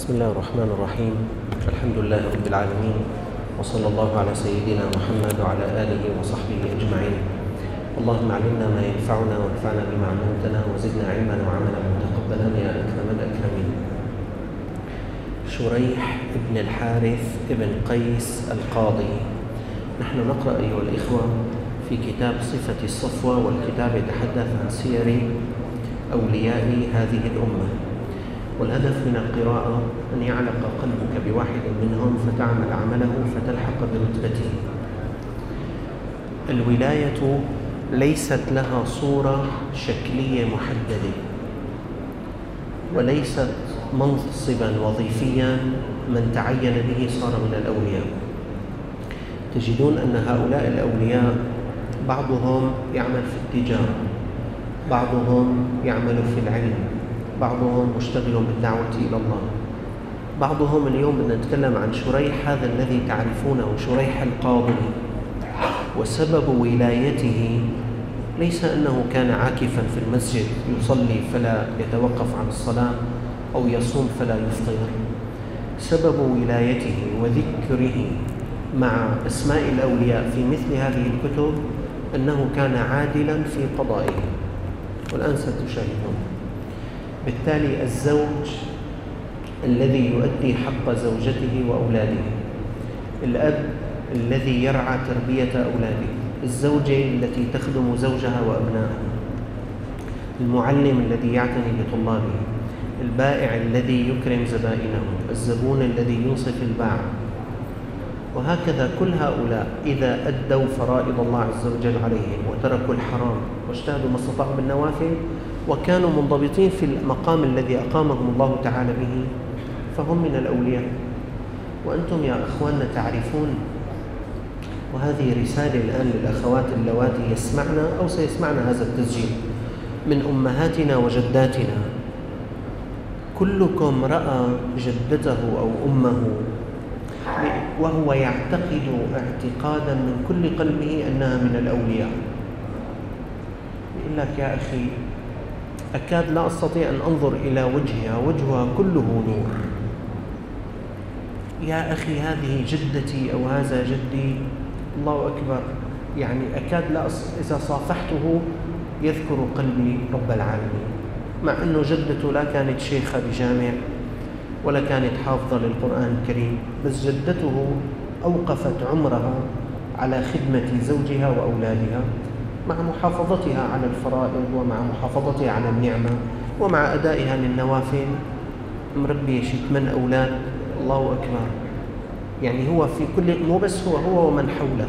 بسم الله الرحمن الرحيم. الحمد لله رب العالمين، وصلى الله على سيدنا محمد وعلى آله وصحبه أجمعين. اللهم علمنا ما ينفعنا وانفعنا بما علمتنا وزدنا علما وعملا متقبلا يا أكرم الأكرمين. شريح بن الحارث بن قيس القاضي. نحن نقرأ أيها الإخوة في كتاب صفة الصفوة، والكتاب يتحدث عن سير أولياء هذه الأمة، والهدف من القراءة أن يعلق قلبك بواحد منهم فتعمل عمله فتلحق برتبته. الولاية ليست لها صورة شكلية محددة، وليست منصبا وظيفيا من تعين به صار من الأولياء. تجدون أن هؤلاء الأولياء بعضهم يعمل في التجارة، بعضهم يعمل في العلم، بعضهم مشتغل بالدعوة إلى الله، بعضهم اليوم بدنا نتكلم عن شريح هذا الذي تعرفونه، شريح القاضي. وسبب ولايته ليس أنه كان عاكفا في المسجد يصلي فلا يتوقف عن الصلاة أو يصوم فلا يفطر. سبب ولايته وذكره مع أسماء الأولياء في مثل هذه الكتب أنه كان عادلا في قضائه، والآن ستشاهدون. بالتالي الزوج الذي يؤدي حق زوجته وأولاده، الأب الذي يرعى تربية أولاده، الزوجة التي تخدم زوجها وأبنائها، المعلم الذي يعتني بطلابه، البائع الذي يكرم زبائنه، الزبون الذي ينصف الباعة، وهكذا. كل هؤلاء إذا أدوا فرائض الله عز وجل عليهم وتركوا الحرام واجتهدوا ما استطاعوا بالنوافل وكانوا منضبطين في المقام الذي أقامهم الله تعالى به، فهم من الأولياء. وأنتم يا أخواننا تعرفون، وهذه رسالة الآن للأخوات اللواتي يسمعنا أو سيسمعنا هذا التسجيل من أمهاتنا وجداتنا، كلكم رأى جدته أو أمه وهو يعتقد اعتقادا من كل قلبه أنها من الأولياء. يقول لك يا أخي أكاد لا أستطيع أن أنظر إلى وجهها كله نور. يا أخي هذه جدتي أو هذا جدي، الله أكبر، يعني أكاد لا إذا صافحته يذكر قلبي رب العالمين، مع أنه جدته لا كانت شيخة بجامع ولا كانت حافظة للقرآن الكريم، بس جدته أوقفت عمرها على خدمة زوجها وأولادها مع محافظتها على الفرائض ومع محافظتها على النعمة ومع أدائها للنوافل. مربية شي 8 أولاد، الله أكبر. يعني هو في كل، مو بس هو ومن حوله.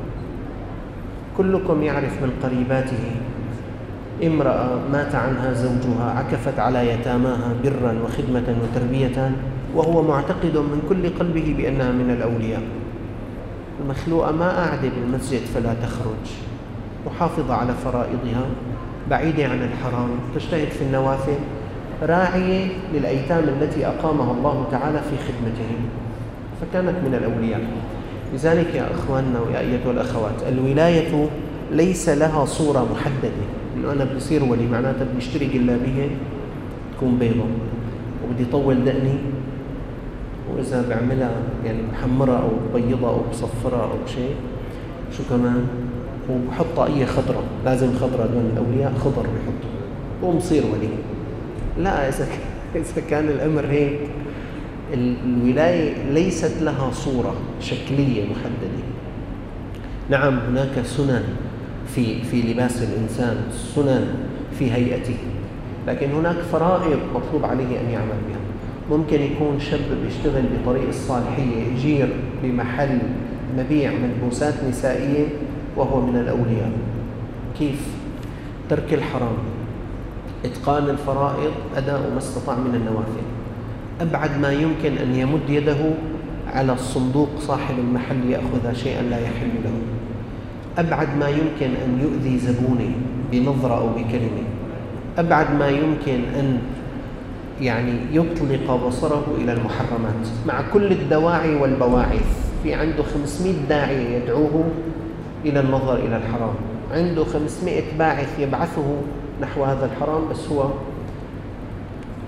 كلكم يعرف من قريباته امرأة مات عنها زوجها، عكفت على يتاماها برا وخدمة وتربية، وهو معتقد من كل قلبه بأنها من الأولياء. المخلوقة ما قاعدة بالمسجد فلا تخرج، محافظة على فرائضها، بعيدة عن الحرام، تجتهد في النوافل، راعية للأيتام التي أقامها الله تعالى في خدمتهم، فكانت من الأولياء. لذلك يا أخواننا ويا أيتها الأخوات، الولاية ليس لها صورة محددة، إنه أنا بصير ولي معناتها بدي اشتري قلابية تكون بيضة وبدي طول دقني، وإذا بعملها يعني محمرة أو بيضة أو مصفرة أو شيء، شو كمان، وبحط أي خضرة، لازم خضرة، دون الأولياء خضر بحطه ومصير ولي. لا، إذا كان الأمر هيك، الولاية ليست لها صورة شكلية محددة. نعم هناك سنن في لباس الإنسان، سنن في هيئته، لكن هناك فرائض مطلوب عليه أن يعمل بها. ممكن يكون شاب بيشتغل بطريق الصالحية، يجير بمحل مبيع ملبوسات نسائية وهو من الأولياء. كيف؟ ترك الحرام، إتقان الفرائض، أداء ما استطاع من النوافل، أبعد ما يمكن أن يمد يده على الصندوق صاحب المحل يأخذ شيئا لا يحل له، أبعد ما يمكن أن يؤذي زبونه بنظرة أو بكلمة، أبعد ما يمكن أن يعني يطلق بصره إلى المحرمات، مع كل الدواعي والبواعث. في عنده 500 داعي يدعوه إلى النظر إلى الحرام، عنده 500 باعث يبعثه نحو هذا الحرام، بس هو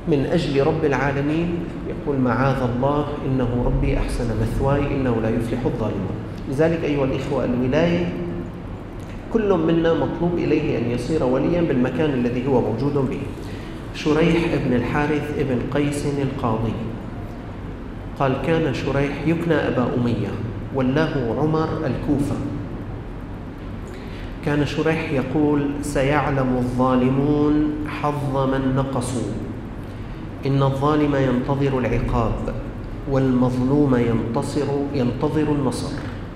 من أجل رب العالمين يقول معاذ الله إنه ربي أحسن مثواي إنه لا يفلح الظالمون. لذلك أيها الإخوة، الولاية كل منا مطلوب إليه أن يصير وليا بالمكان الذي هو موجود به. شريح ابن الحارث ابن قيس القاضي قال كان شريح يكنى أبا أمية ولاه عمر الكوفة. كان شريح يقول سيعلم الظالمون حظ من نقصوا، إن الظالم ينتظر العقاب والمظلوم ينتظر النصر.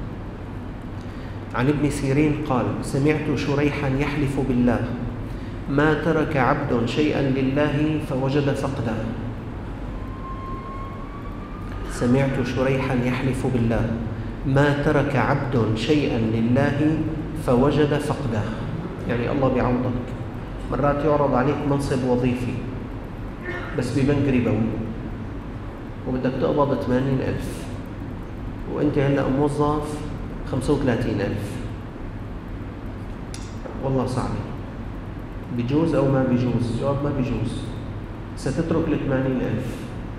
عن ابن سيرين قال سمعت شريحا يحلف بالله ما ترك عبد شيئا لله فوجد فقده. سمعت شريحا يحلف بالله ما ترك عبد شيئا لله فوجد فقده، يعني الله بيعوضك. مرات يعرض عليك منصب وظيفي بس ببنك ربوي وبدك تقبض 80,000 وانت هلأ موظف 35,000. والله صعب، بيجوز أو ما بيجوز؟ جواب ما بيجوز. ستترك 80,000.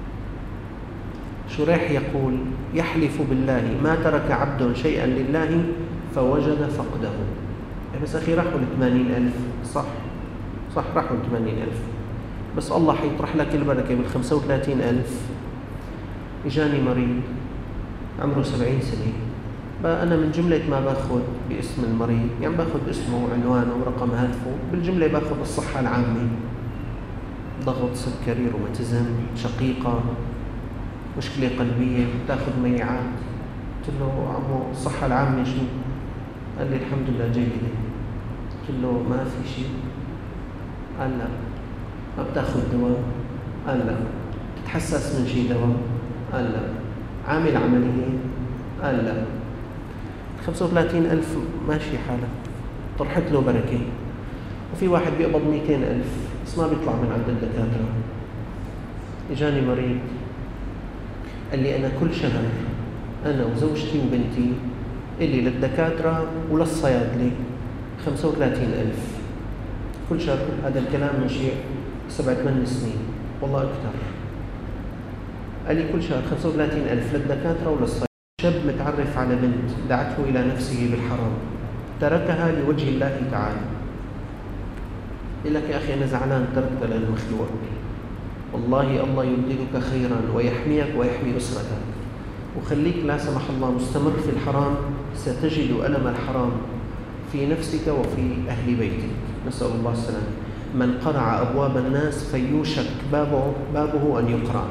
شريح يقول يحلف بالله ما ترك عبد شيئا لله فوجد فقده. بس أخي راحوا 80,000، صح راحوا 80,000، بس الله حيطرح لك البركة 35,000. إجاني مريض عمره 70 سنة، بقى أنا من جملة ما باخذ باسم المريض، يعني باخذ اسمه وعنوانه ورقم هاتفه، بالجملة باخذ الصحة العامة، ضغط، سكري، روماتيزم، شقيقة، مشكلة قلبية، تاخذ ميعاد. قلت له عمو الصحة العامة شو؟ قال لي الحمد لله جيدة. قلت له ما في شيء؟ قال لا. ما بتاخذ دواء؟ قال لا. تتحسس من شيء دواء؟ قال لا. عامل عملية؟ قال لا. 35,000 ماشي حالة، طرحت له بركة. وفي واحد بيقبض 200,000 بس ما بيطلع من عند الدكاترة. إجاني مريض قال لي أنا كل شهر أنا وزوجتي وبنتي إلي للدكاترة وللصيادلة 35,000 كل شهر. هذا الكلام من شيء 7-8 سنين، والله أكثر. قال لي كل شهر 35,000 للدكاترة وللصيادلة. شاب متعرف على بنت دعته إلى نفسه بالحرام، تركها لوجه الله تعالى. يقول لك يا أخي أنا زعلان تركتها للمخلوق. والله الله يبدلك خيرا ويحميك ويحمي أسرتك، وخليك لا سمح الله مستمر في الحرام، ستجد ألم الحرام في نفسك وفي أهل بيتك. نسأل الله السلامة. من قرع أبواب الناس فيوشك بابه أن يقرع.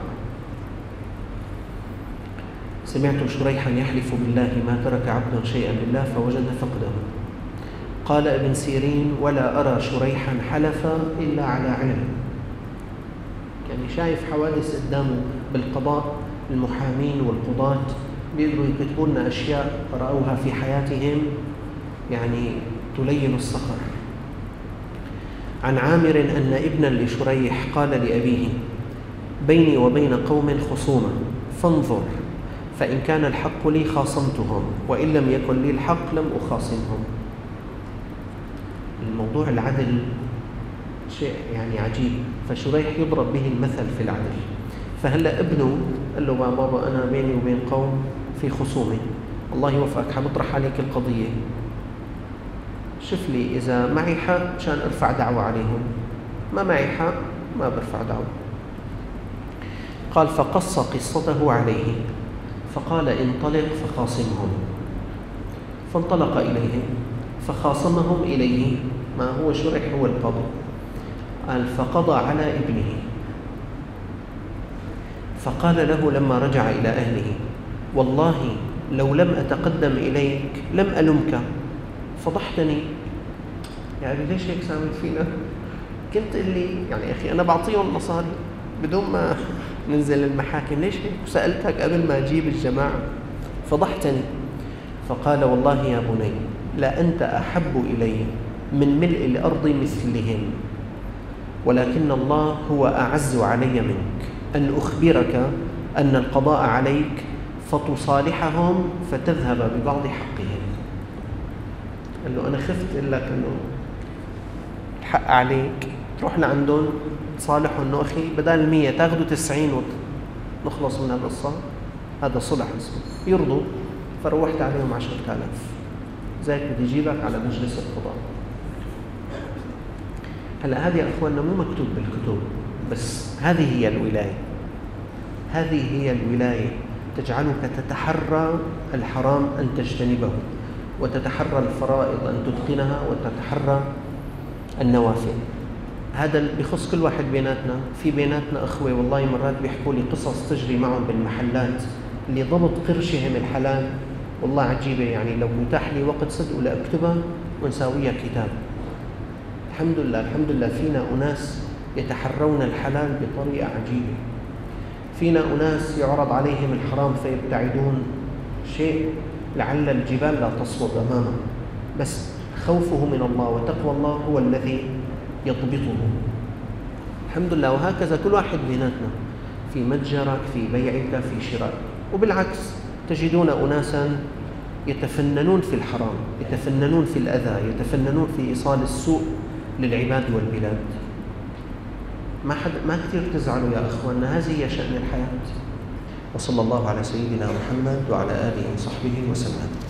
سمعت شريحا يحلف بالله ما ترك عبد شيئا لله فوجد فقده. قال ابن سيرين ولا أرى شريحا حلف إلا على علم. يعني شايف حوادث قدامه بالقضاء، المحامين والقضاة بيقدروا يكتبوا لنا أشياء رأوها في حياتهم يعني تلين الصخر. عن عامر أن ابنا لشريح قال لأبيه بيني وبين قوم خصومة فانظر، فإن كان الحق لي خاصمتهم وإن لم يكن لي الحق لم أخاصمهم. الموضوع العدل شيء يعني عجيب، فشريح يضرب به المثل في العدل. فهلأ ابنه قال له بابا أنا بيني وبين قوم في خصومة، الله يوفقك حبطرح عليك القضية، شوف لي إذا معي حق مشان أرفع دعوة عليهم، ما معي حق ما برفع دعوة. قال فقص قصته عليه فقال انطلق فخاصمهم. فانطلق إليهم فخاصمهم إليه، ما هو شريح هو القاضي. قال فقضى على ابنه، فقال له لما رجع إلى أهله والله لو لم أتقدم إليك لم ألمك، فضحتني. يعني ليش هيك سامي فينا؟ كنت اللي يعني أخي أنا بعطيهم مصاري بدون ما ننزل المحاكم، ليش هيك؟ وسألتك قبل ما أجيب الجماعة فضحتني. فقال والله يا بني لا أنت أحب إلي من ملء الأرض مثلهم، ولكن الله هو أعز علي منك أن أخبرك أن القضاء عليك فتصالحهم فتذهب ببعض حقهم. قال له أنا خفت لك أنه الحق عليك تروح لعندهم تصالحوا إنه أخي بدل 100 تاخذوا 90 ونخلص من هالقصة، هذا صلح اسمه. يرضوا، فروحت عليهم 10,000. زيك بدي أجيبك على مجلس القضاء. هلا هذه يا أخواننا مو مكتوب بالكتب، بس هذه هي الولاية. هذه هي الولاية، تجعلك تتحرى الحرام أن تجتنبه، وتتحرى الفرائض أن تتقنها، وتتحرى النوافل. هذا بخص كل واحد بيناتنا. في بيناتنا أخوة والله مرات بيحكوا لي قصص تجري معهم بالمحلات اللي ضبط قرشهم الحلال، والله عجيبة. يعني لو متاح لي وقت صدق لأكتبها ونساويها كتاب. الحمد لله الحمد لله، فينا أناس يتحرون الحلال بطريقة عجيبة. فينا أناس يعرض عليهم الحرام فيبتعدون، شيء لعل الجبال لا تصمد أمامه، بس خوفه من الله وتقوى الله هو الذي يضبطه. الحمد لله. وهكذا كل واحد بيناتنا، في متجرك، في بيعك، في شرائك. وبالعكس تجدون أناسا يتفننون في الحرام، يتفننون في الأذى، يتفننون في إيصال السوء للعباد والبلاد. ما كثير تزعلوا يا أخواننا، هذه هي شأن الحياة. وصلى الله على سيدنا محمد وعلى آله وصحبه وسلم.